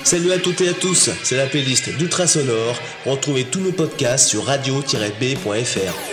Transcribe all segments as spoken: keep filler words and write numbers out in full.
Salut à toutes et à tous, c'est la playlist d'Ultrasonore. Retrouvez tous nos podcasts sur radio tiret b point f r.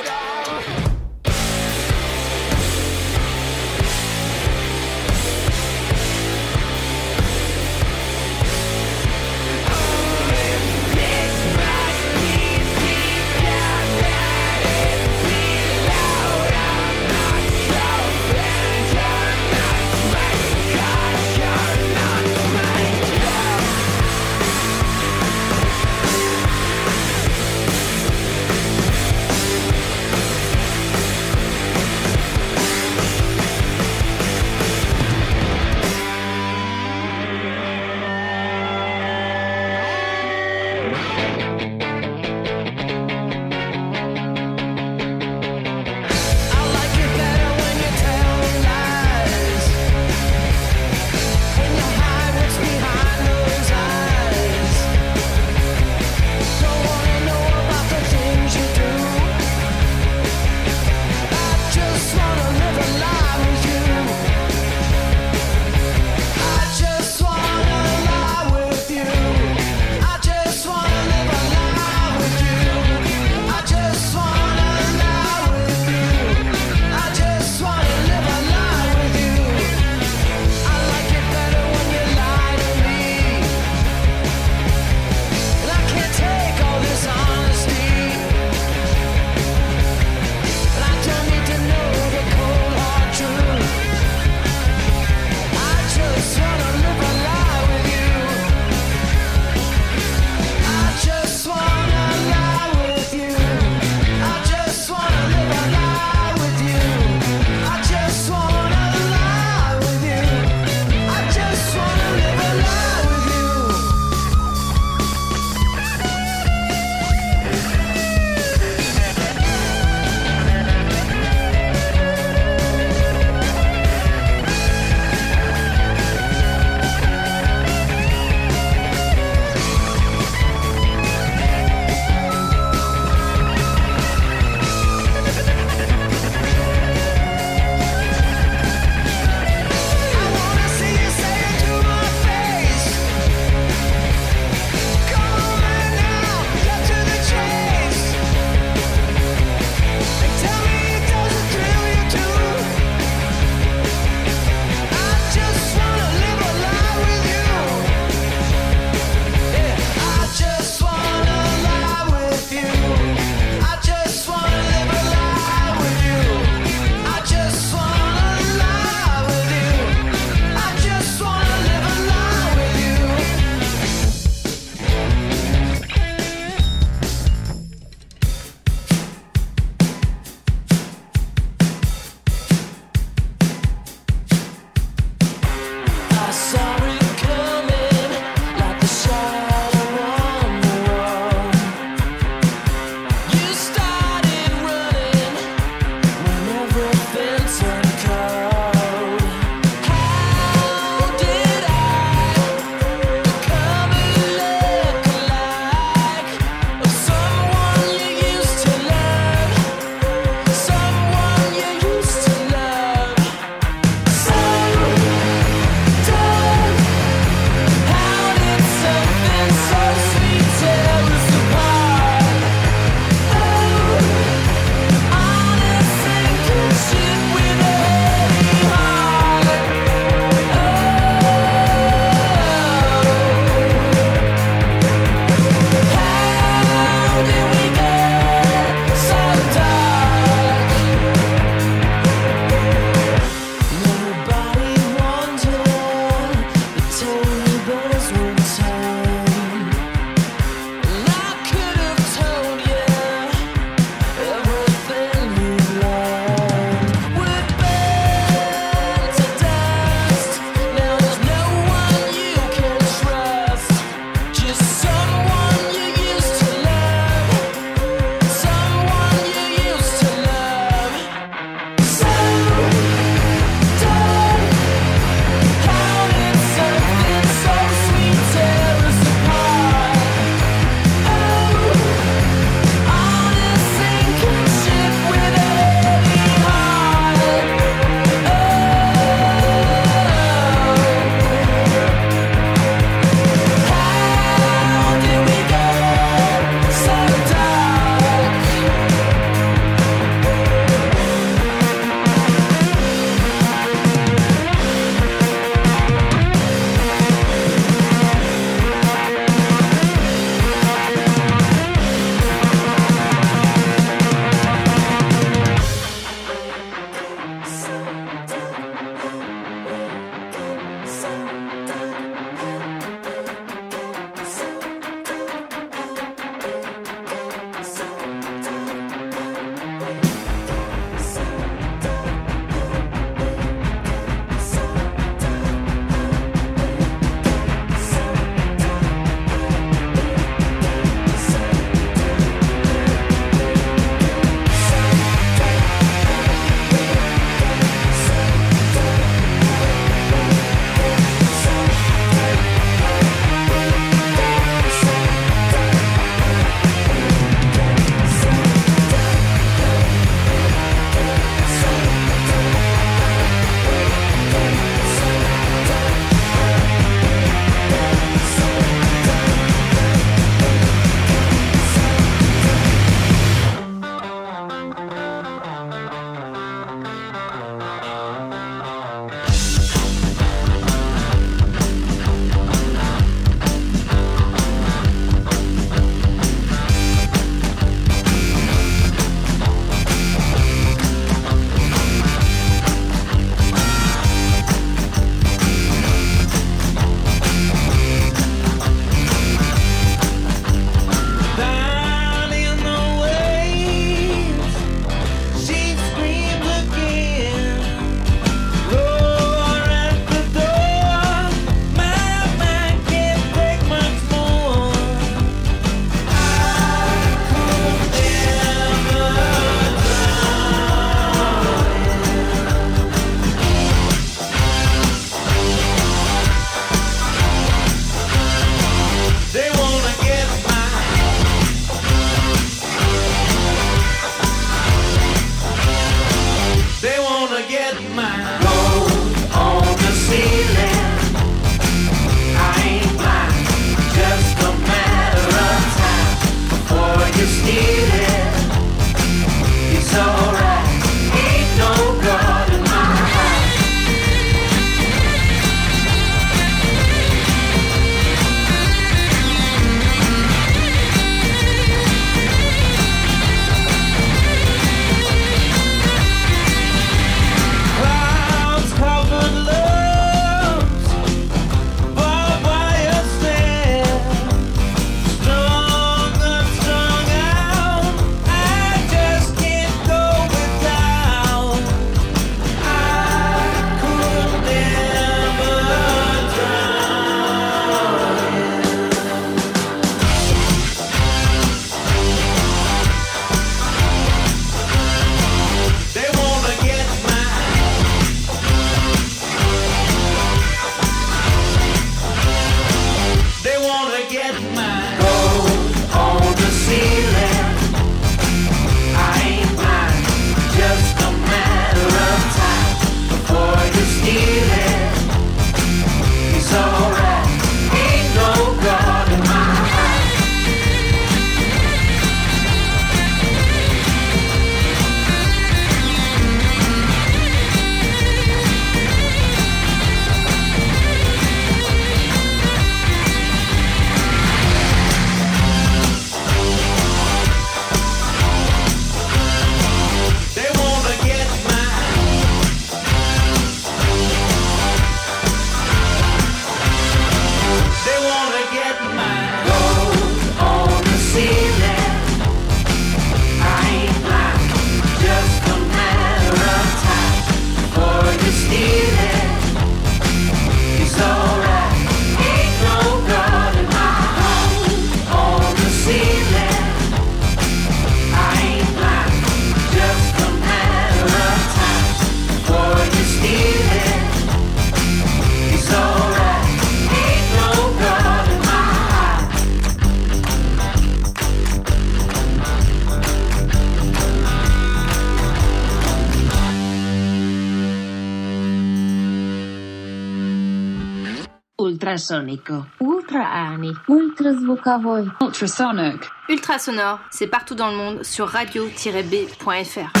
Ultrasonico. Ultraani. Ultrazvukovoi. Ultrasonic. Ultrasonore, c'est partout dans le monde sur radio tiret b point f r.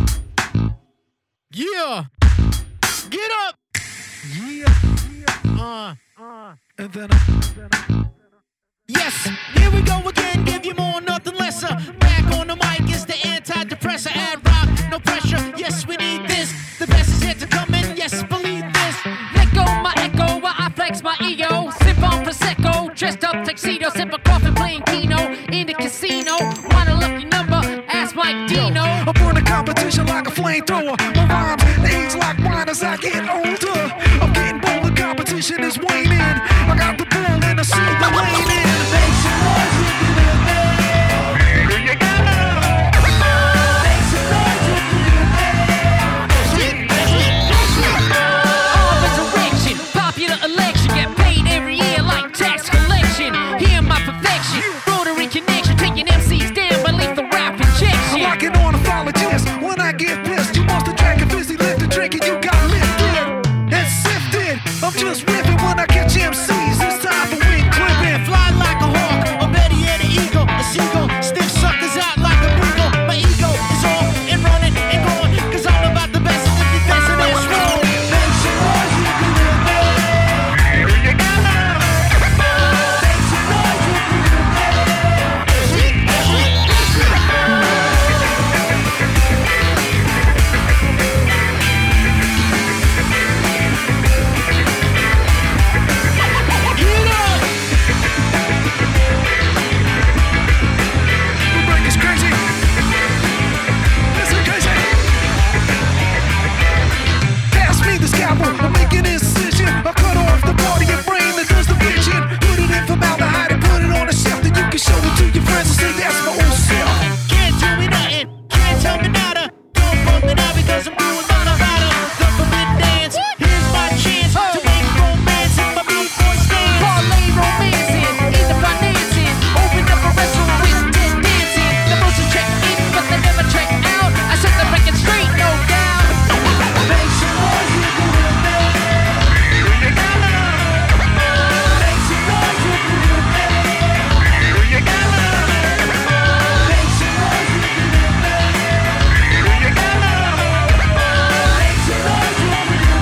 Yeah! Get up! Yeah! Uh, uh, and then, uh, yes! Here we go again, give you more, nothing lesser. Back on the mic is the antidepressant. Add rock, no pressure. Yes, we need this. The best is yet to come in, yes, believe this. Let go my echo while I flex my ego. Sip on Prosecco, dressed up tuxedo. Sip a coffee, playing Keno in the casino. Want a lucky number? Ask Mike Dino. I burn the competition like a flamethrower. My rhymes age like wine as I get older. I'm getting bolder, competition is waning. I got the ball and I see the lane in. Make some noise if you live there. Here you go. Make some noise if you live there. Oh, resurrection, popular election. Get paid every year like tax collection. Hear my perfection, rotary connection. Taking M Cs down by lethal rap injection. I'm like an ornithologist. When I get pissed, you must have drank a fizzy lift and drink it, you got lifted and sifted. I'm just ripping when I catch M Cs. It's time for wing clipping. Fly like a hawk, or better yet, an eagle, a seagull. Stiff suckers out like a beagle. My ego is off and running and going, cause I'm about the best. And if you're dancing, that's wrong. Make some noise if you live there. Here you go. Make some noise if you live I'm making a decision. I cut off the part of your brain that does the vision. Put it in formaldehyde and put it on a shelf. Then you can show it to your friends and say that's my old self. Can't tell me nothing, can't tell me nada. Don't fuck me now because I'm doing my Nevada. Government dance, here's my chance to make romance in my B-boy stance. Parlay romancing, in the financing. Open up a restaurant with dead dancing. The most check in, but they never check out. I set the record straight, no doubt. Make some noise if you live there. Here you go. Make some noise if you live there. Here you go. Make some noise if you live there. Here you go. Make some noise if you live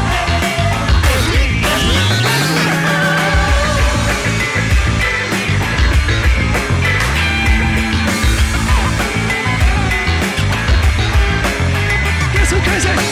there. Get so crazy.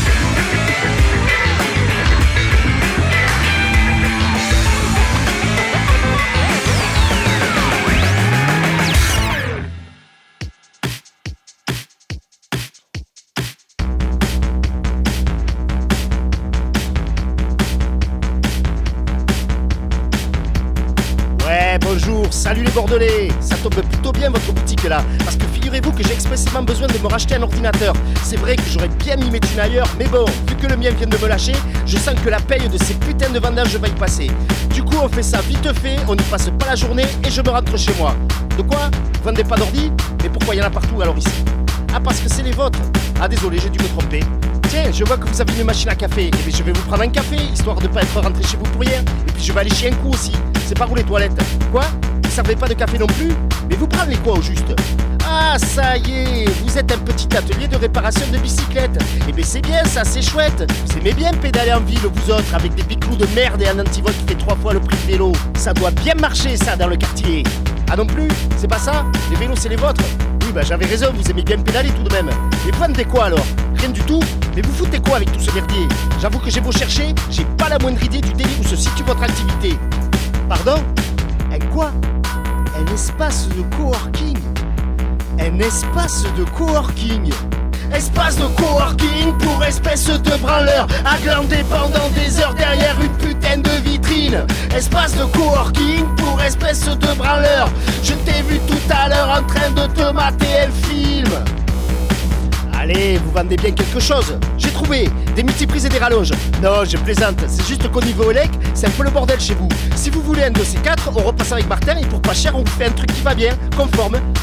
Ouais, bonjour, salut les Bordelais. Ça tombe plutôt bien votre boutique là, parce que figurez-vous que j'ai expressément besoin de me racheter un ordinateur. C'est vrai que j'aurais bien mis mes thunes ailleurs, mais bon, vu que le mien vient de me lâcher, je sens que la paye de ces putains de vendages va y passer. Du coup on fait ça vite fait, on n'y passe pas la journée et je me rentre chez moi. De quoi? Vous vendez pas d'ordi? Mais pourquoi il y en a partout alors ici? Ah, parce que c'est les vôtres. Ah désolé, j'ai dû me tromper. Tiens, je vois que vous avez une machine à café. Eh bien je vais vous prendre un café, histoire de pas être rentré chez vous pour rien. Et puis je vais aller chier un coup aussi. C'est par où les toilettes? Quoi? Vous servez pas de café non plus? Mais vous prenez quoi au juste? Ah ça y est, vous êtes un petit atelier de réparation de bicyclettes. Eh bien c'est bien ça, c'est chouette. Vous aimez bien pédaler en ville vous autres, avec des biclous de merde et un antivol qui fait trois fois le prix de vélo. Ça doit bien marcher ça dans le quartier. Ah non plus? C'est pas ça? Les vélos c'est les vôtres? Oui bah j'avais raison, vous aimez bien pédaler tout de même. Et vous vendez quoi alors? Rien du tout? Mais vous foutez quoi avec tout ce merdier? J'avoue que j'ai beau chercher, j'ai pas la moindre idée du délire où se situe votre activité. Pardon? Un quoi? Un espace de coworking. Un espace de coworking. Espace de coworking pour espèce de branleur à glander pendant des heures derrière une putain de vitrine. Espace de coworking pour espèce de branleur. Je t'ai vu tout à l'heure en train de te mater un film. Allez, vous vendez bien quelque chose. J'ai trouvé des multiprises et des rallonges. Non, je plaisante, c'est juste qu'au niveau élec, c'est un peu le bordel chez vous. Si vous voulez un de ces quatre, on repasse avec Martin et pour pas cher, on vous fait un truc qui va bien, conforme.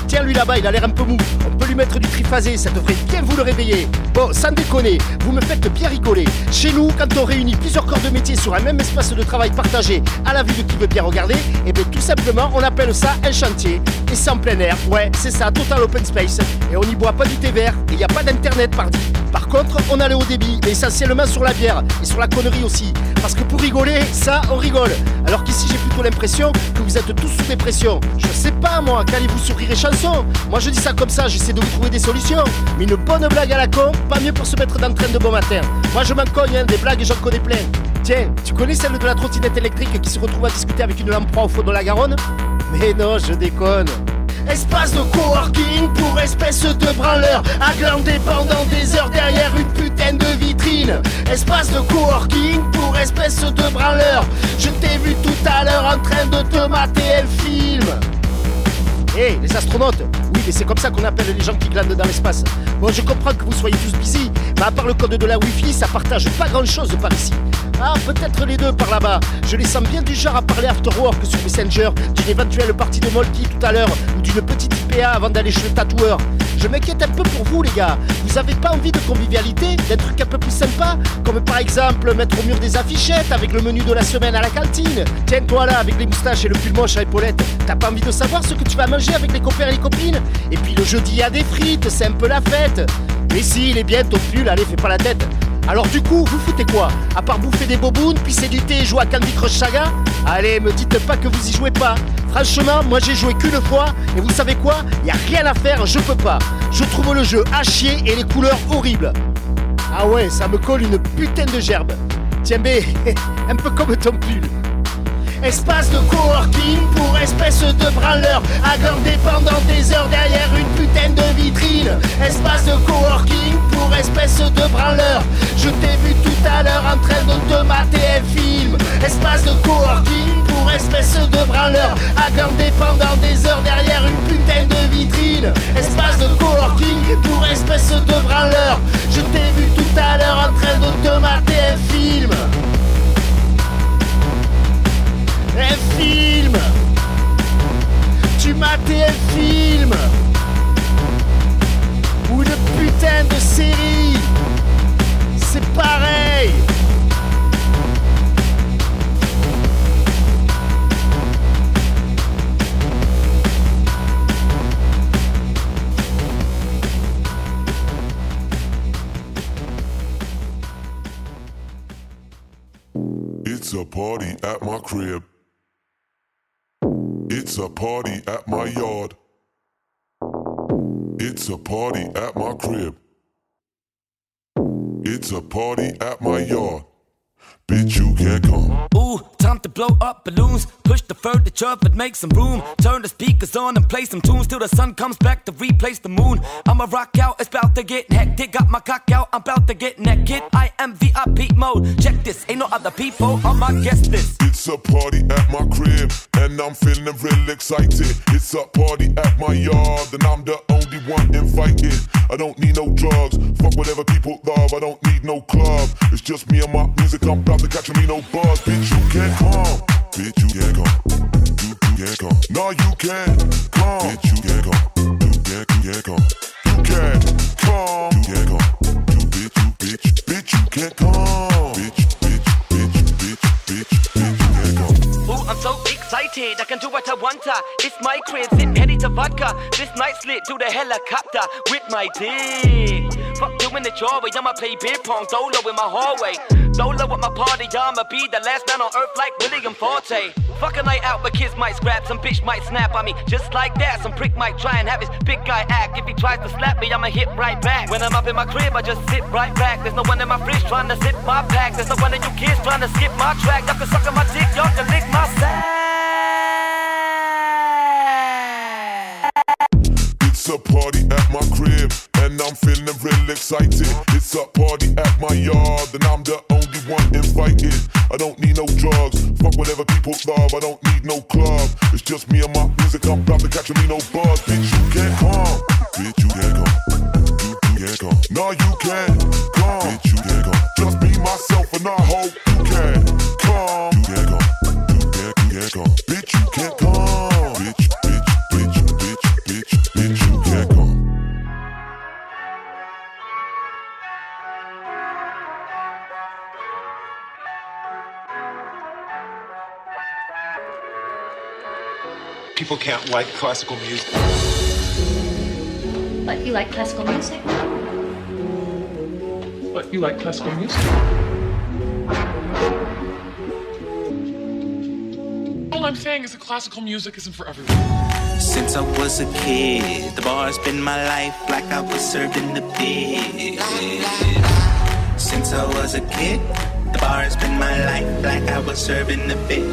Tiens, lui là-bas, il a l'air un peu mou. On peut lui mettre du triphasé, ça devrait bien vous le réveiller. Bon, sans déconner, vous me faites bien rigoler. Chez nous, quand on réunit plusieurs corps de métier sur un même espace de travail partagé à la vue de qui veut bien regarder, et bien tout simplement, on appelle ça un chantier. Et c'est en plein air, ouais, c'est ça, total open space. Et on n'y boit pas du thé vert, et il n'y a pas d'internet, pardi. Par contre, on a le haut débit, mais essentiellement sur la bière, et sur la connerie aussi. Parce que pour rigoler, ça, on rigole. Alors qu'ici, j'ai plutôt l'impression que vous êtes tous sous dépression. Je sais pas, moi, qu'allez-vous sur Rire et Chanson? Moi, je dis ça comme ça, j'essaie de vous trouver des solutions. Mais une bonne blague à la con, pas mieux pour se mettre d'entrain de bon matin. Moi, je m'en cogne, hein, des blagues, j'en connais plein. Tiens, tu connais celle de la trottinette électrique qui se retrouve à discuter avec une lamproie au fond de la Garonne? Mais non, je déconne. Espace de coworking pour espèce de branleur, à glander pendant des heures derrière une putain de vitrine. Espace de coworking pour espèce de branleur, je t'ai vu tout à l'heure en train de te mater un film. Hé, hey, les astronautes, oui, mais c'est comme ça qu'on appelle les gens qui glandent dans l'espace. Bon, je comprends que vous soyez tous busy, mais à part le code de la Wi-Fi, ça partage pas grand-chose par ici. Ah, peut-être les deux par là-bas. Je les sens bien du genre à parler afterwork sur Messenger, d'une éventuelle partie de Molki tout à l'heure, ou d'une petite I P A avant d'aller chez le tatoueur. Je m'inquiète un peu pour vous, les gars. Vous avez pas envie de convivialité, d'un truc un peu plus sympa, comme par exemple mettre au mur des affichettes avec le menu de la semaine à la cantine. Tiens, toi là, avec les moustaches et le pull moche à épaulettes, t'as pas envie de savoir ce que tu vas manger avec les copains et les copines? Et puis le jeudi, il y a des frites, c'est un peu la fête. Mais si, il est bien ton pull, allez, fais pas la tête. Alors du coup, vous foutez quoi? À part bouffer des bobounes, pisser du thé et jouer à Candy Crush Saga? Allez, me dites pas que vous y jouez pas. Franchement, moi j'ai joué qu'une fois, et vous savez quoi? Y a rien à faire, je peux pas. Je trouve le jeu à chier et les couleurs horribles. Ah ouais, ça me colle une putain de gerbe. Tiens bé, un peu comme ton pull. Espace de coworking pour espèce de branleur, à glander pendant des heures derrière une putain de vitrine. Espace de coworking pour espèce de branleur, je t'ai vu tout à l'heure en train de te mater un film. Espace de coworking pour espèce de branleur, à glander pendant des heures derrière une putain de vitrine. Espace de coworking pour espèce de branleur, je t'ai vu tout à l'heure en train de te mater un film. Un film. Tu matais un film. Ou une putain de série. C'est pareil. It's a party at my crib. It's a party at my yard. It's a party at my crib. It's a party at my yard. Bitch, you can't come. Ooh, time to blow up balloons. Push the furniture, but make some room. Turn the speakers on and play some tunes till the sun comes back to replace the moon. I'ma rock out, it's about to get hectic. Got my cock out, I'm about to get naked. I am V I P mode. Check this, ain't no other people on my guest list. It's a party at my crib, and I'm feeling real excited. It's a party at my yard, and I'm the only one invited. I don't need no drugs, fuck whatever people love. I don't need no club, it's just me and my music. I'm about to catch me no buzz. Bitch, you can't come. Bitch, you can't come. You, you can't come. No, you can't come. Bitch, you can't come. You can't, you can't come. You can't come. You can't come. You bitch, you bitch, bitch, you can't come. Bitch, bitch, bitch, bitch, bitch, bitch, you can't come. Ooh, I'm so excited, I can do what I want. It's my crib, sip headed to vodka. This night slid to the helicopter with my dick. Fuck doing the chore, I'ma play beer pong solo in my hallway. Solo with my party, I'ma be the last man on earth like William Forte. Fuck a night out, but kids might scrap, some bitch might snap on me. Just like that, some prick might try and have his big guy act. If he tries to slap me, I'ma hit right back. When I'm up in my crib, I just sit right back. There's no one in my fridge trying to sip my pack. There's no one of you kids trying to skip my track. Y'all can suck on my dick, y'all can lick my sack. It's a party at my crib, and I'm feeling real excited. It's a party at my yard, and I'm the only one invited. I don't need no drugs, fuck whatever people love. I don't need no club, it's just me and my music. I'm about to catch me no buzz. Bitch, you can't come. Bitch, you can't come. You, you can't come. No, you can't come. Bitch, you can't come. Just be myself, and I hope you can come. You can't come. You can't, you can't come. Bitch, you can't come. Bitch, bitch, bitch, bitch, bitch, bitch. people can't like classical music. But you like classical music? But you like classical music? All I'm saying is that classical music isn't for everyone. Since I was a kid, the bar's been my life like I was served in the pit. Since I was a kid, the bar's been my life like I was served in the pit.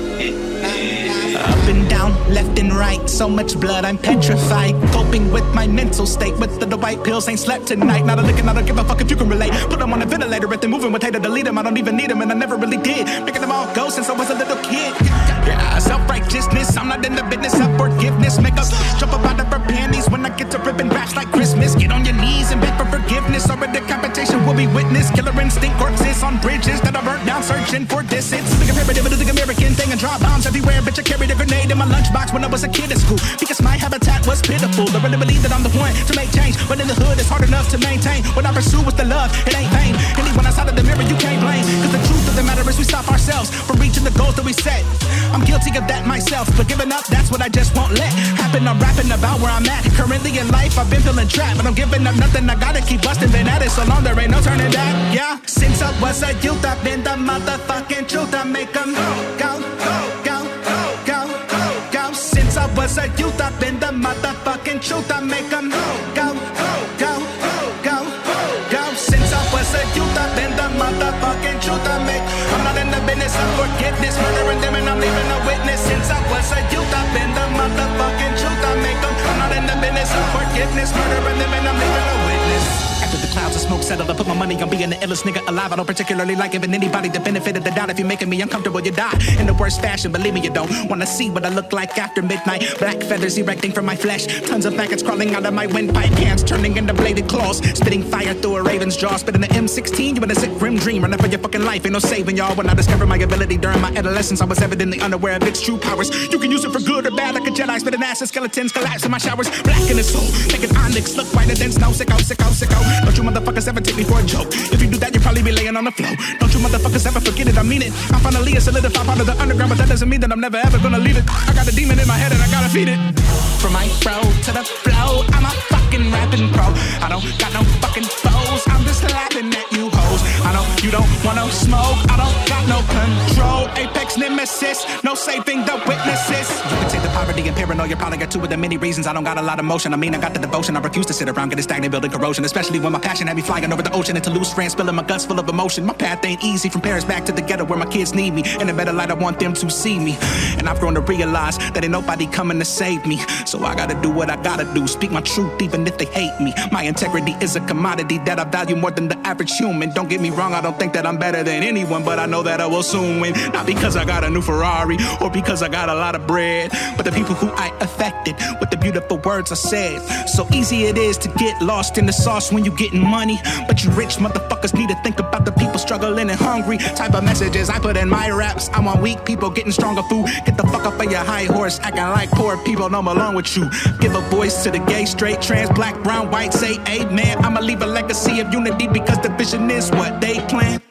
Up and down, left and right, so much blood, I'm petrified. Coping with my mental state, with the, the white pills, ain't slept tonight. Not a lick and I don't give a fuck if you can relate. Put them on a ventilator, if they're moving with hater, delete them. I don't even need them and I never really did. Making them all go since I was a little kid. Yeah, self-righteousness, I'm not in the business of forgiveness. Make us jump up out of our panties when I get to ripping raps like Christmas. Get on your knees and beg for forgiveness, or a decapitation will be witnessed. Killer instinct corpses on bridges that are burnt down, searching for distance. The comparative of the American thing and drop bombs everywhere. Bitch, I carried a grenade in my lunchbox when I was a kid at school, because my habitat was pitiful. I really believe that I'm the one to make change, but in the hood it's hard enough to maintain. What I pursue with the love, it ain't vain. Anyone outside of the mirror you can't blame, cause the truth of the matter is we stop ourselves from reaching the goals that we set. I'm guilty of that myself, but giving up, that's what I just won't let happen. I'm rapping about where I'm at currently in life. I've been feeling trapped, but I'm giving up nothing. I gotta keep busting, been at it so long there ain't no turning back. Yeah, since I was a youth I've been the motherfucking truth. I make them go, go, go, go, go, go, go. Since I was a youth I've been the motherfucking truth. I make them go, go, go, go, go, go. Since I was a youth I've been the motherfucking truth. I make, I'm not in the business of forgiveness, murdering them and I'm leaving a witness. Since I was a youth I've been the motherfucking truth. I make them, I'm not in the business of forgiveness, murdering them and I'm leaving a witness. After the clouds of smoke settle, I put my money on being the illest nigga alive. I don't particularly like giving anybody the benefit of the doubt. If you're making me uncomfortable, you die in the worst fashion. Believe me, you don't wanna see what I look like after midnight. Black feathers erecting from my flesh, tons of maggots crawling out of my windpipe, hands turning into bladed claws, spitting fire through a raven's jaw. Spitting the M sixteen, you in a sick grim dream, running for your fucking life. Ain't no saving y'all. When I discovered my ability during my adolescence, I was evidently unaware of its true powers. You can use it for good or bad, like a Jedi spitting ass and skeletons collapse in my showers. Black in the soul, making onyx look whiter than snow. Sicko, sicko, sicko. Don't you motherfuckers ever take me for a joke. If you do that, you'll probably be laying on the floor. Don't you motherfuckers ever forget it, I mean it. I'm finally a solidified part of the underground, but that doesn't mean that I'm never ever gonna leave it. I got a demon in my head and I gotta feed it. From my fro to the flow, I'm a fucking rapping pro. I don't got no fucking foes, I'm just laughing at you hoes. I know you don't want no smoke, I don't got no control. Apex nemesis, no saving the witnesses. You can take the poverty and paranoia, probably got two of the many reasons I don't got a lot of motion. I mean, I got the devotion, I refuse to sit around getting stagnant, building corrosion. Especially when my passion had me flying over the ocean into loose strands, spilling my guts full of emotion. My path ain't easy, from Paris back to the ghetto where my kids need me. In a better light, I want them to see me. And I've grown to realize that ain't nobody coming to save me. So I gotta do what I gotta do, speak my truth even if they hate me. My integrity is a commodity that I value more than the average human. Don't get me wrong, I don't think that I'm better than anyone, but I know that I will soon win. Not because I got a new Ferrari or because I got a lot of bread, but the people who I affected with the beautiful words I said. So easy it is to get lost in the sauce when you getting money, but you rich motherfuckers need to think about the people struggling and hungry. Type of messages I put in my raps. I want weak people getting stronger food. Get the fuck up on your high horse, acting like poor people don't belong with you. Give a voice to the gay, straight, trans, black, brown, white. Say amen. I'ma leave a legacy of unity because the vision is what they plan.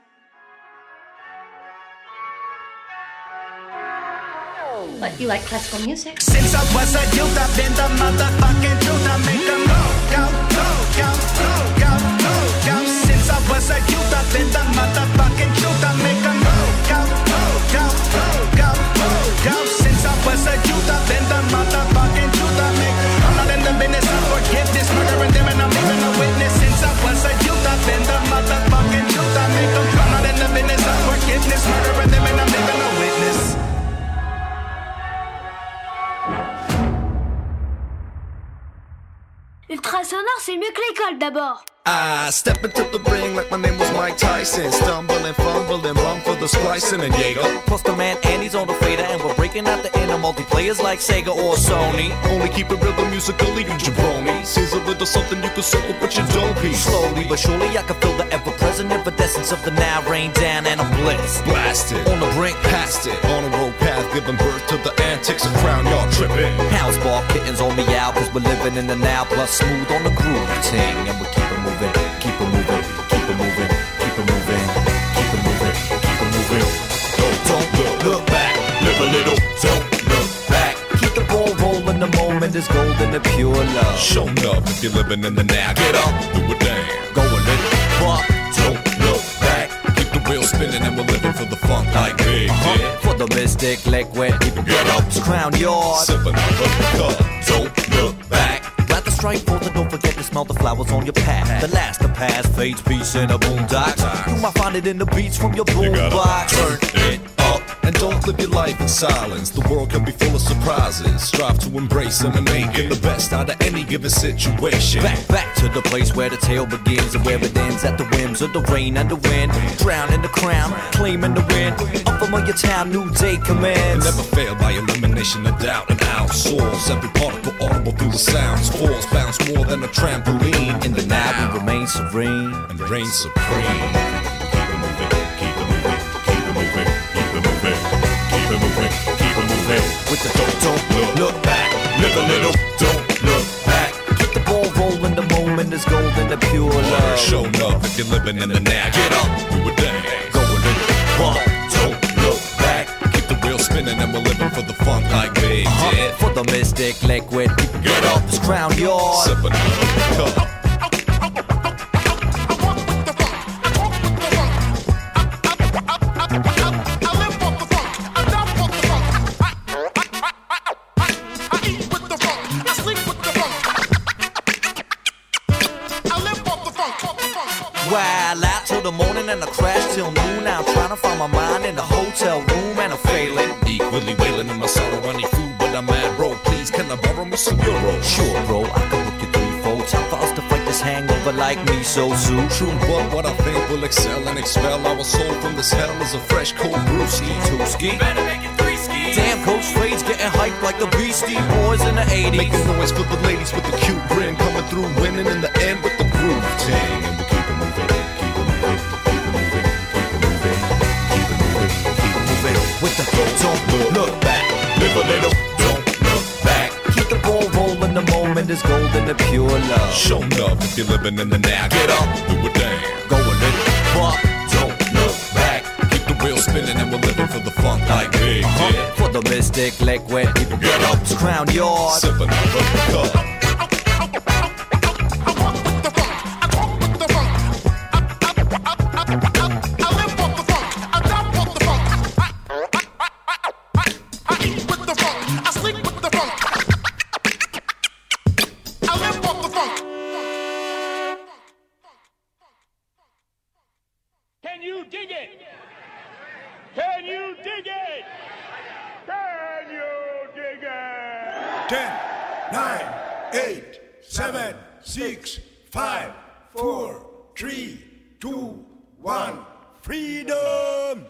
But you like classical music? Since I was a youth, I've been the motherfucking truth. I make them go, go, go, go, go, go, go, go. Since I was a youth, I've been the motherfucking truth. I make them go, go, go, go, go, go, go, go. Since I was a youth, I've been the motherfucking truth. I make, I'm not in the business of forgiveness, murdering them and I'm leaving a witness. Since I was a youth, I've been the motherfucking truth. I make them, I'm not in the business of forgiveness, murdering them and I'm leaving a witness. Ultra sonore, c'est mieux que l'école d'abord. I step into the ring like my name was Mike Tyson. Stumble and fumble and run for the splicing and Jaeger. Plus the man Andy's on the fader, and we're breaking out the inner multiplayers like Sega or Sony. Only keep it real musically, you jabronis. Here's a little something you can circle, but you don't be. Slowly but surely I can feel the ever-present evanescence of the now rain down and I'm blessed. Blasted, on the brink, past it. On a road path, giving birth to the antics of crown, y'all tripping. Hounds bark, kittens on me out, cause we're living in the now. Plus smooth on the groove ting, and we keep it moving. Keep it moving, keep it moving, keep it moving, keep it moving, keep it moving. Don't, don't look, look back, live a little, don't look back. Keep the ball golden and pure love. Show love if you're living in the now. Get up, do a damn. Go a little fuck. Don't look back. Keep the wheel spinning and we're living for the funk like big. Uh-huh. Yeah. For the mystic liquid, people get up. It's Crown Yard. Sipping up a cup. Don't look back. Got the strike forth and don't forget to smell the flowers on your path. The last to pass fades peace in a boondock. You might find it in the beats from your boombox. Turn it up. And don't live your life in silence. The world can be full of surprises. Strive to embrace them and make it the best out of any given situation. Back, back to the place where the tale begins and where it ends at the whims of the rain and the wind. Drown in the crown, claiming the win. Up from your town, new day commence. Never fail by elimination of doubt and outsource. Every particle audible through the sounds. Force bounce more than a trampoline. In the now we remain serene and reign supreme. Keep it moving, keep it moving, keep it moving, keep it moving, keep it moving, keep it moving. With the don't, don't look, look back, live a little, don't look back. Keep the ball rolling, the moment is golden and pure love. Show love if you're living in the now. Get up, do a dance. Go a little fuck. Don't look back. Keep the wheel spinning and we're living for the funk like big. Uh-huh. Yeah. For the mystic liquid, get up. It's Crown Yard. Sipping up a cup. Wild out till the morning and I crash till noon. Now I'm trying to find my mind in the hotel room and I'm failing. Equally wailing in my sorrow, I need food, but I'm mad, bro. Please, can I borrow me some euros? Sure, bro, I can book you three, four. Time for us to fight this hangover like me, so soon. True, but what I think will excel and expel our soul from this hell is a fresh cold brewski. Two ski, better make it three ski. Damn, Coach Fade's getting hyped like the Beastie Boys in the eighties. Making noise for the ladies with the cute grin, coming through, winning in the end with the groove ting. And we keep it moving, keep it moving, keep it moving, keep it moving, keep it moving, keep it moving. With the don't look, look back, live a little, don't look back. Keep the ball rolling, the moment is golden and pure love. Show love if you're living in the now. Get up, do a dance. Go a little fuck. Don't look back. Keep the wheel spinning and we're living for the funk like big. Uh-huh. Yeah. For the mystic liquid, get up. It's Crown Yard. Sipping up a cup. ten, nine, eight, seven, six, five, four, three, two, one, freedom!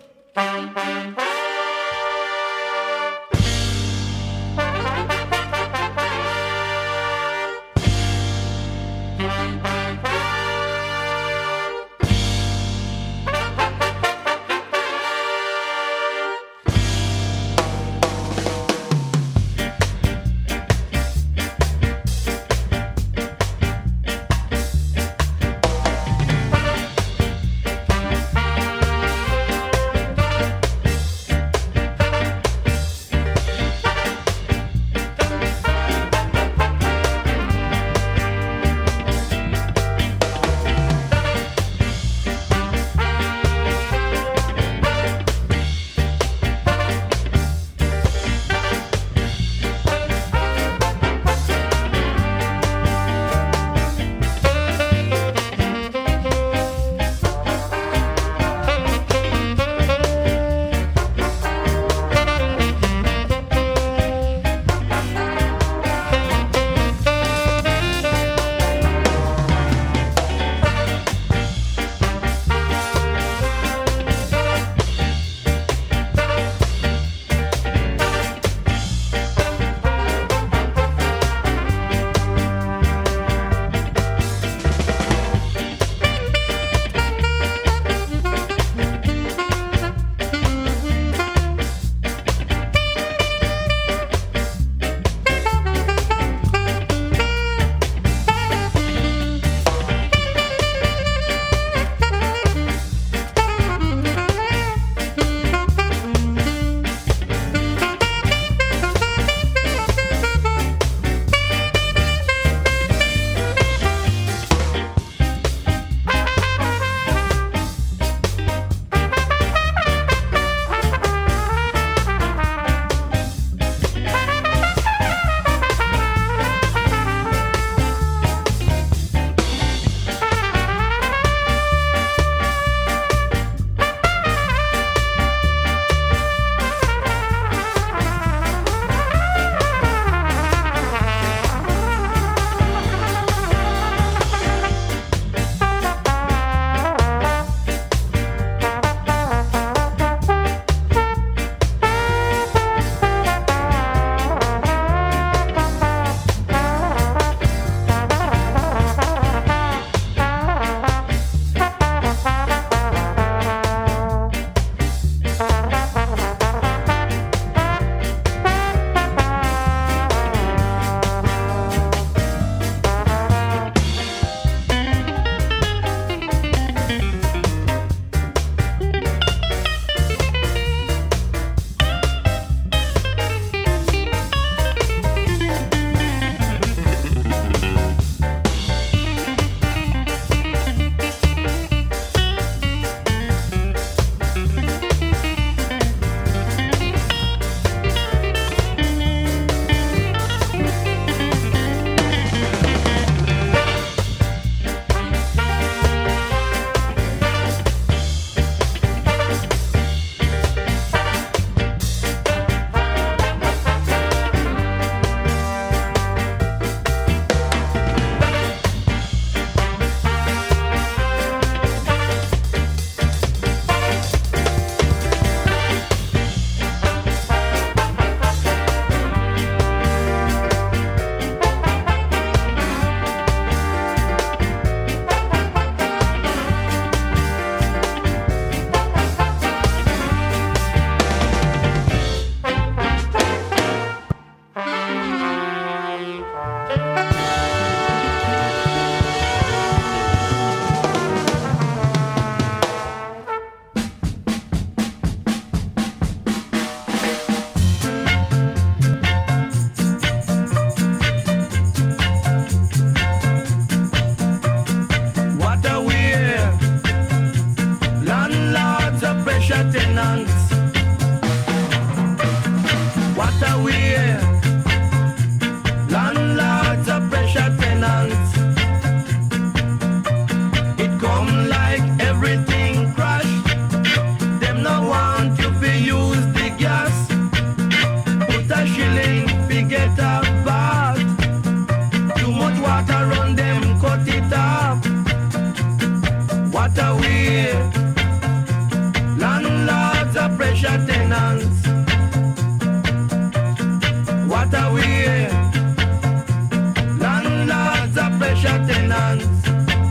tenants.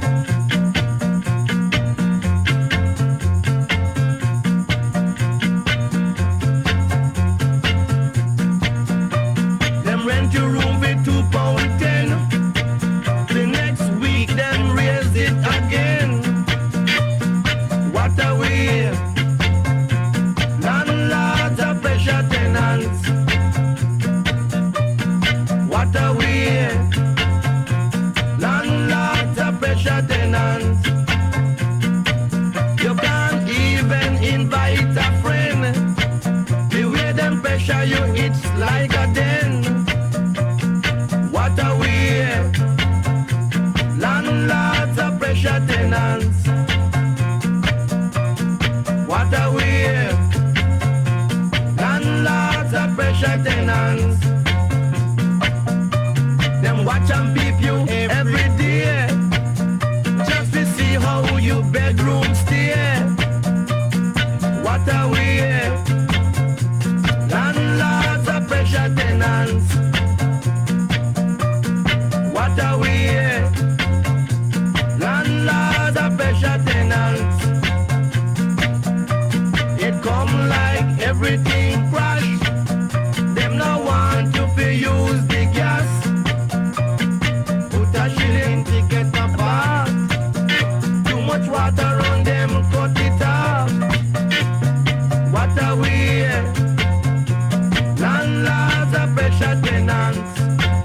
Them rent your room for two pound ten. The next week them raise it again. What a way. Landlords are pressure tenants. What a way. Landlords are pressure tenants. You can't even invite a friend. The way them pressure you, it's like a den. What a way. Landlords are pressure tenants. What a way. Landlords are pressure tenants. Them watch and peep you every day, just to see how you bedroom stay. What a way. Landlords are pressure tenants. What a way. Landlords are pressure tenants. It come like everything crash. Them no want you to use the gas. Put a shilling to get a pass. Too much water on them, cut it off. What a way. Landlords are pressure tenants.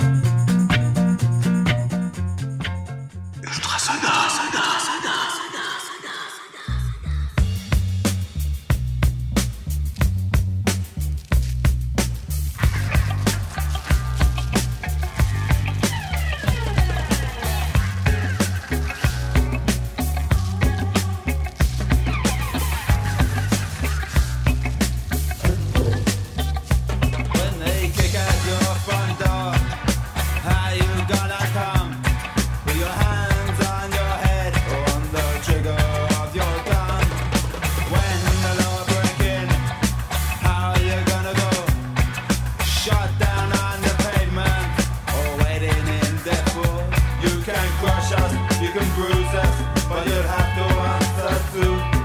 When they kick at your front door, how you gonna come? With your hands on your head or on the trigger of your gun? When the law break in, how you gonna go? Shot down on the pavement or waiting in death row? You can crush us, you can bruise us, but you'll have to answer to.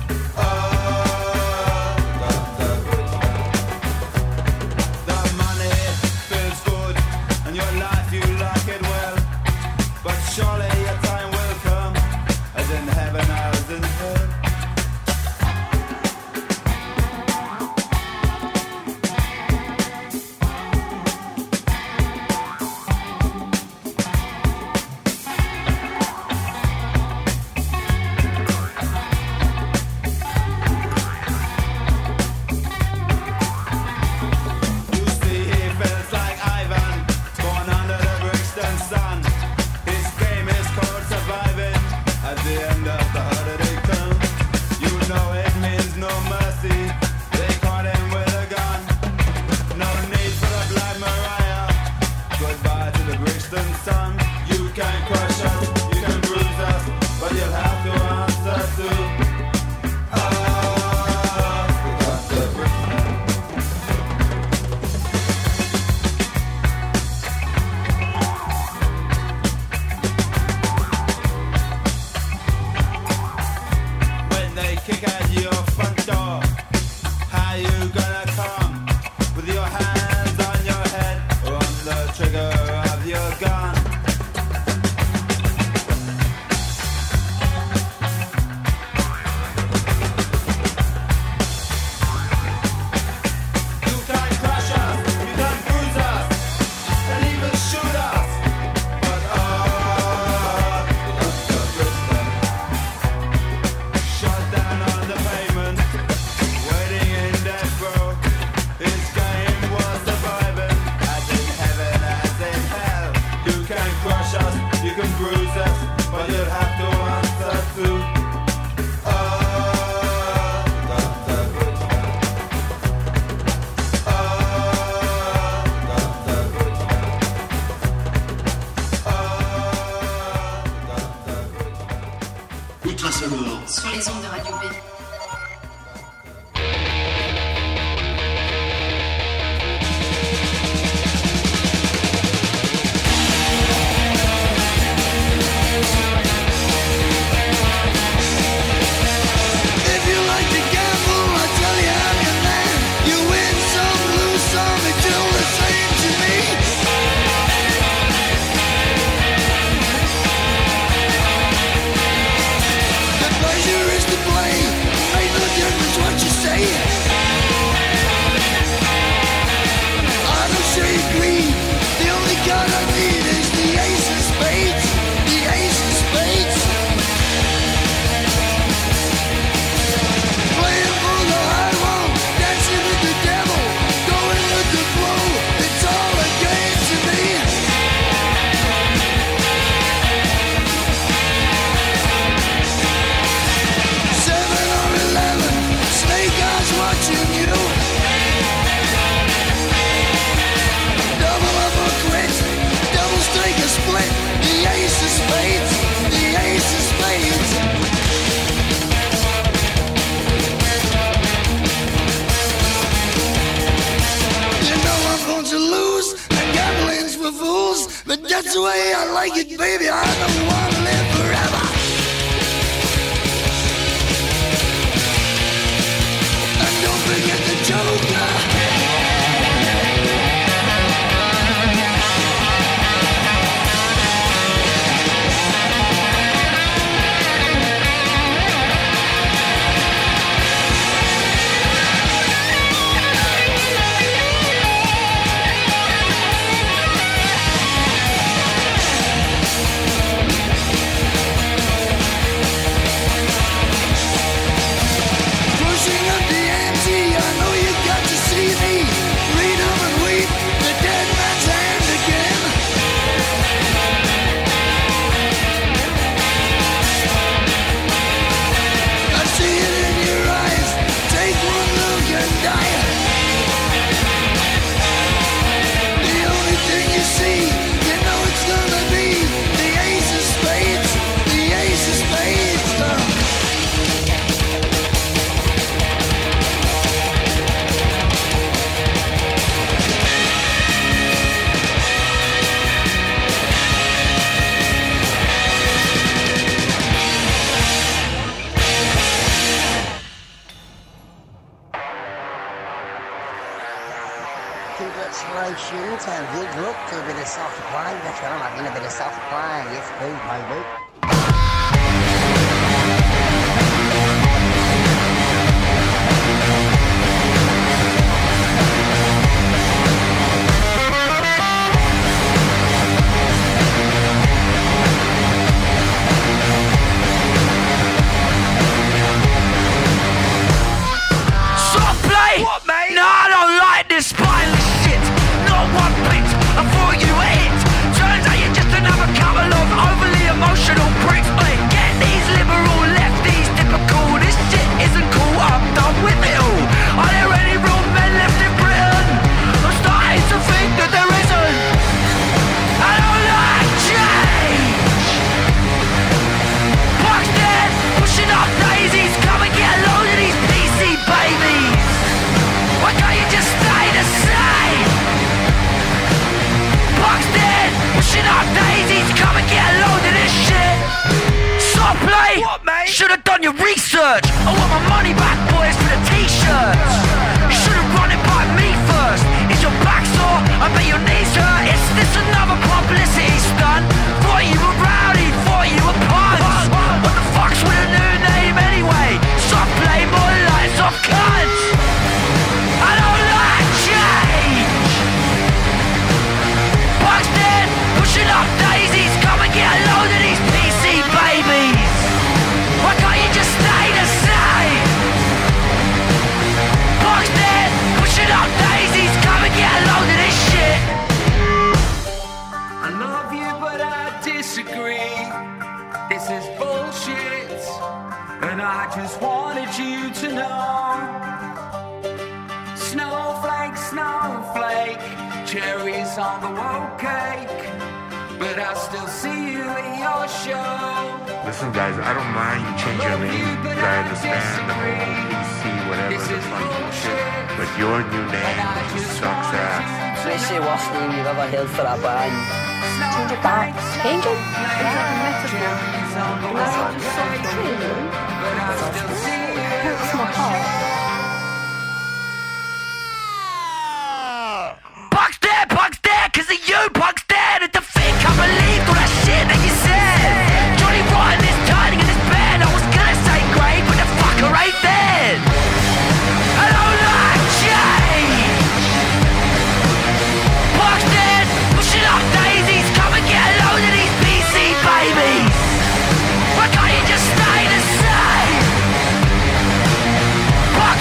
The money feels good and your life you like it well, but surely your time will come, as in heaven as in hell. You see he feels like Ivan, born under the Brixton sun. His game is called surviving. At the end of the holiday come, you know it means no mercy. They caught him with a gun. No need for the Black Mariah. Goodbye to the Brixton sun. You can crush us, you can bruise us, but you'll have to answer to. Ah, we got the Brixton. When they kick at your front door, how you gonna come? With your hands on your head or on the trigger of your gun? You can crush us, you can bruise us, and even shoot us, but oh, the Brixton. Shot down on the pavement, waiting in death row. His game was surviving, as in heaven, as in hell. You can crush us, you can bruise us, but you'll have to answer to. Oh, Doctor Brixton. Oh, Doctor Brixton. Oh, Doctor Brixton. Ultrasonore sur les ondes de Radio B. That's the way I like it, baby. I don't want to live forever. And don't forget the Joker. Congratulations and good luck to a bit of self-applying. That's what I'm having, a bit of self-applying. Yes, please, baby. Soft play? What, mate? No, I don't like this spineless shit. Not one bit. I thought you were it. Turns out you're just another couple of overly emotional pricks. Oi, get these liberal lefties typical. This shit isn't cool. I'm done with it all. Are there any real men left in Britain? I'm starting to think that there isn't. I don't like change. Buck's dead, pushing up daisies. Come and get a load of these P C babies. Why can't you just stay the same? Buck's dead, pushing up daisies. Come and get a load of this shit. Soft play? What, mate? Should've done your research. I want my money back, boys, for the t-shirts. You should've run it by me first. Is your back sore? I bet your knees hurt. Is this another publicity stunt? Thought you were rowdy, thought you were punks. What the fuck's with a new name anyway? Soft play, more like soft cunts. I don't like change. Buck's dead, pushing up daisies. Come and get a load of these P C babies. Why can't you just stay the same? Buck's dead, pushing up daisies. Come and get a load of this shit. I love you, but I disagree. This is bullshit, and I just wanted you to know. Snowflake, snowflake, cherries on the road cake, but I still see you in your show. Listen, guys, I don't mind you change your name, but I understand the whole P C, whatever the fuck bullshit. But your new name sucks ass. Let's see what's the name you've ever heard for that band. Change it back. Change it? It's like a metaphor. The message is so true. It hurts my heart. Buck's dead, Buck's dead, cause of you, Buck's dead. And to think I believed all that shit that you said. Johnny Rotten is turning in his bed. I was gonna say great, but the fucker ain't dead. I don't like change. Buck's dead, pushing up daisies. Come and get a load of these P C babies. Why can't you just stay the same? Buck's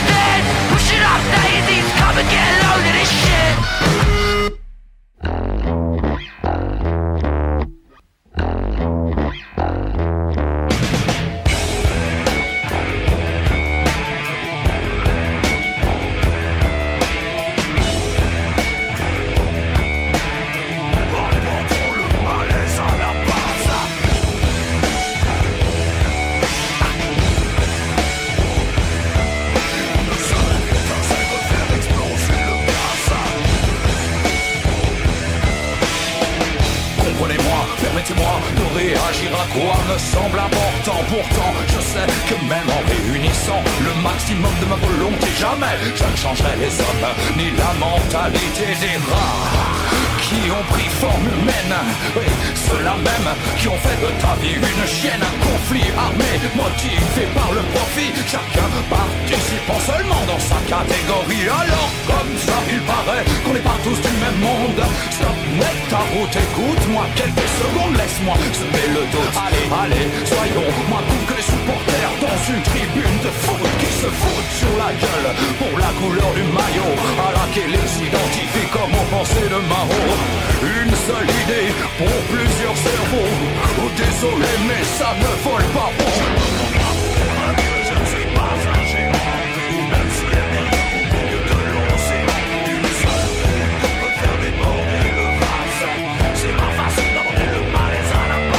semble important. Pourtant, je sais que même en réunissant le maximum de ma volonté, jamais je ne changerai les hommes ni la mentalité des rats qui ont pris forme humaine. Oui, ceux-là même qui ont fait de ta vie une chienne. Un conflit armé motivé par le profit, chacun participant seulement dans sa catégorie. Alors comme ça il paraît qu'on n'est pas tous du même monde. Stop net ta route, écoute-moi quelques secondes, laisse-moi semer le doute. Allez, allez, soyons moins cool que les supporters dans une tribune de foot qui se foutent sur la gueule pour la couleur du maillot, à laquelle ils s'identifient comme aux pensées de Mao. Une seule idée pour plusieurs cerveaux. Oh désolé mais ça ne vole pas bon. Je ne suis pas un géant, même si elle n'est rien au milieu de l'océan. Une seule idée peut faire déborder le vase. C'est ma façon d'aborder le malaise à la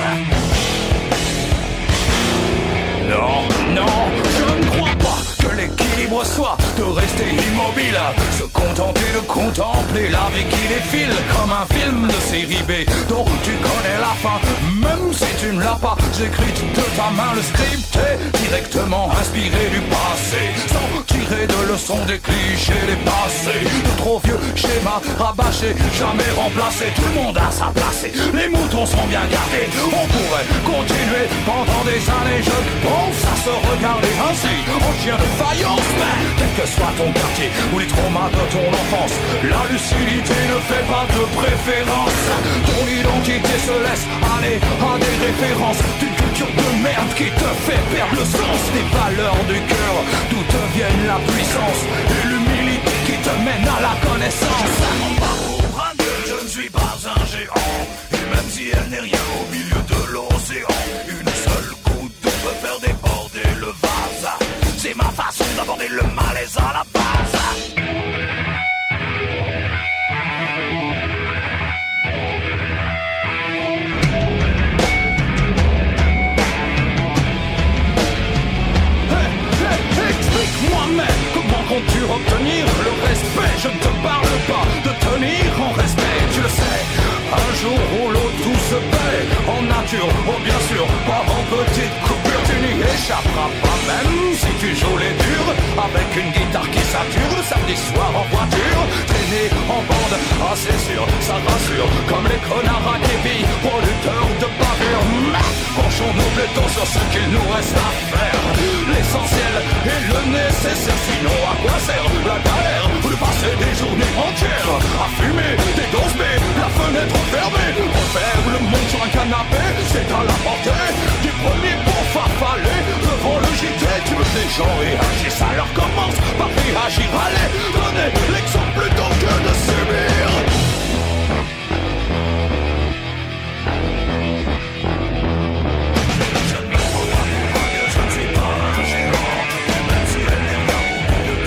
base. Non, non, je ne crois pas que l'équilibre soit de rester immobile, se contenter de contempler la vie qui défile comme un film de série B dont tu connais la fin, même si tu ne l'as pas écrite de ta main. Le script est directement inspiré du passé, sans tirer de leçons des clichés dépassés. De trop vieux schémas rabâchés, jamais remplacés. Tout le monde a sa place et les moutons sont bien gardés. On pourrait continuer pendant des années, je pense à se regarder ainsi en chien de faïence. Mais quel que soit ton quartier ou les traumas de ton enfance, la lucidité ne fait pas de préférence. Ton identité se laisse aller à des références d'une culture de merde qui te fait perdre le sens des valeurs du cœur, d'où te viennent la puissance et l'humilité qui te mène à la connaissance. Mon parcours adulte, je ne suis pas un géant, et même si elle n'est rien au milieu de l'océan, une seule goutte d'eau peut faire déborder le vase. C'est ma façon d'aborder le malaise à la base. Moi-même, comment comptes-tu obtenir le respect? Je ne te parle pas de tenir en respect, tu le sais. Un jour ou l'autre tout se paie en nature, oh bien sûr, pas en petite coupure. Tu n'y échapperas pas même si tu joues les durs, avec une guitare qui sature le samedi soir en voiture. Traîner en bande, ah c'est sûr, ça rassure, comme les connards à Kevin, producteurs de bavure. Penchons nos plutôt sur ce qu'il nous reste à faire. L'essentiel est le nécessaire, sinon à quoi sert la galère ou de passer des journées entières à fumer des doses B, la fenêtre fermée. Refaire le monde sur un canapé, c'est à la portée du premier pour farfaller devant le J T. Tu veux que les gens réagissent, alors commence par réagir. Allez, donnez l'exemple plutôt que de subir. Je ne me crois pas pour que je ne suis pas un géant, même si elle n'est rien au milieu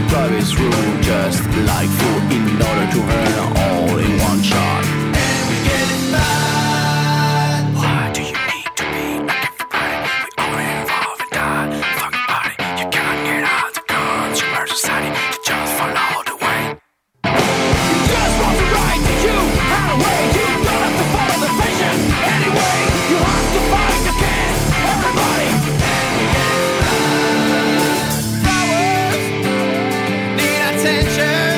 drive it through just like food in order to earn all in one shot. And we get it mad. Why do you need to be like everybody? We all involved in that fucking party. You can't get out the consumer society. You just follow the way. You just want the right to you. How way you don't have to follow the vision. Anyway, you have to fight again. Everybody. And we get it mad. Flowers need attention.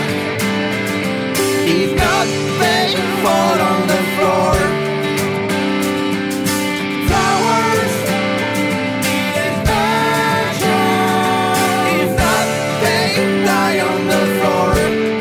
If not, they fall on the floor. Flowers need attention. If not, they die on the floor.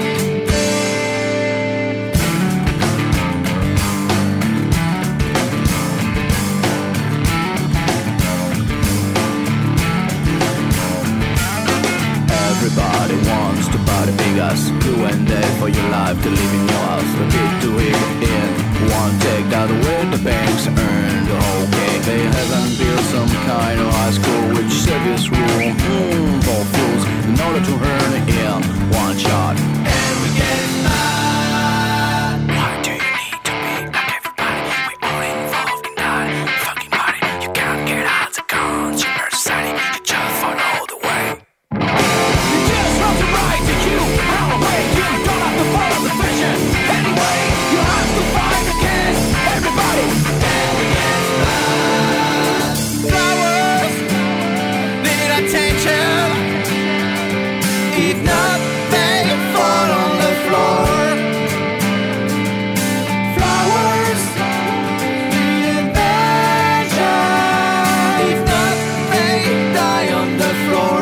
Everybody wants to buy the biggest Q and A for your life to live in your house. Repeat to it in one take that away the banks earn the whole cake. They haven't built some kind of high school which service room mm, for fools in order to earn it in one shot. And we get mad. Why do you need to be like everybody? We all involved in that fucking party. You can't get out the consumer society. You just follow the way. You just want the right to you. How way you don't have to follow the vision. Anyway, you have to fight against everybody. And we get mad. Flowers need attention. If not, they fall on the floor. Flowers need attention. If not, they die on the floor.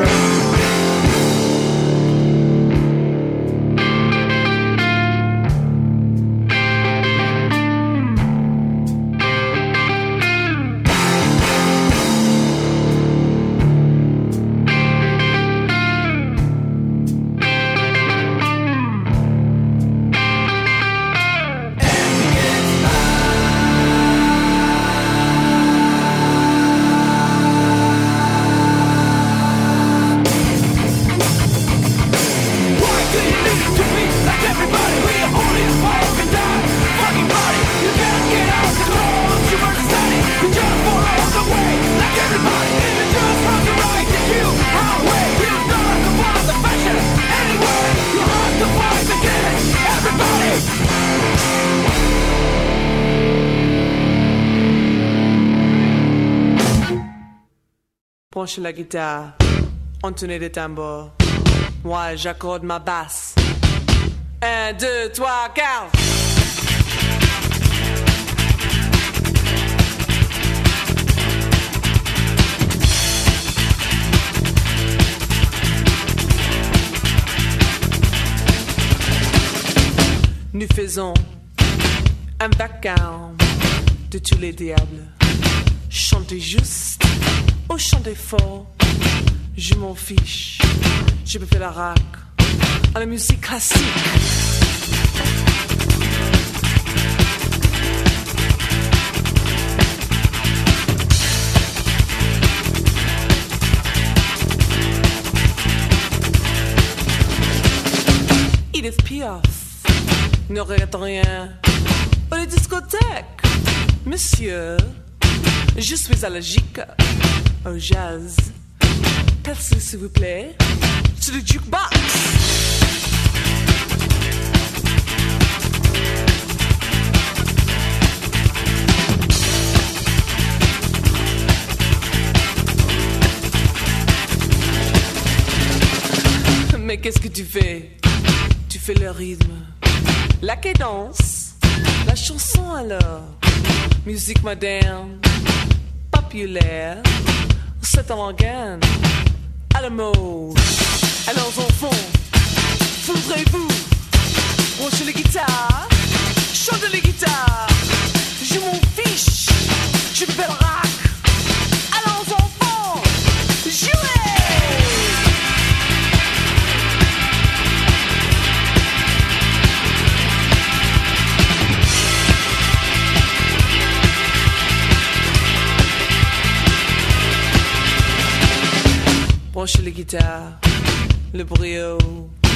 Why do you need to be like everybody? We are all involved in that fucking party. You can't get out the consumer society. You just follow the way like everybody. You just want the right to you. How way you don't have to follow the fashion. Anyway, you have to fight against everybody. Branchez la guitare, entonnez des tambours. Moi, j'accorde ma basse. Un, deux, trois, quatre. Nous faisons un vacarme de tous les diables. Chantez juste ou chantez fort, je m'en fiche. Je peux faire la rac à la musique classique. Edith Piaf ne regrette rien pour les discothèques. Monsieur, je suis allergique au jazz. Passez s'il vous plaît sur le jukebox. Mais qu'est-ce que tu fais? Tu fais le rythme, la cadence, la chanson alors. Musique moderne, populaire, c'est en organe, à la mode. Alors enfants, voudrez-vous branchez les guitares, chantez les guitares, je m'en fiche, je fais le rock. Alors enfants, jouez! Branchez les guitares, le brio.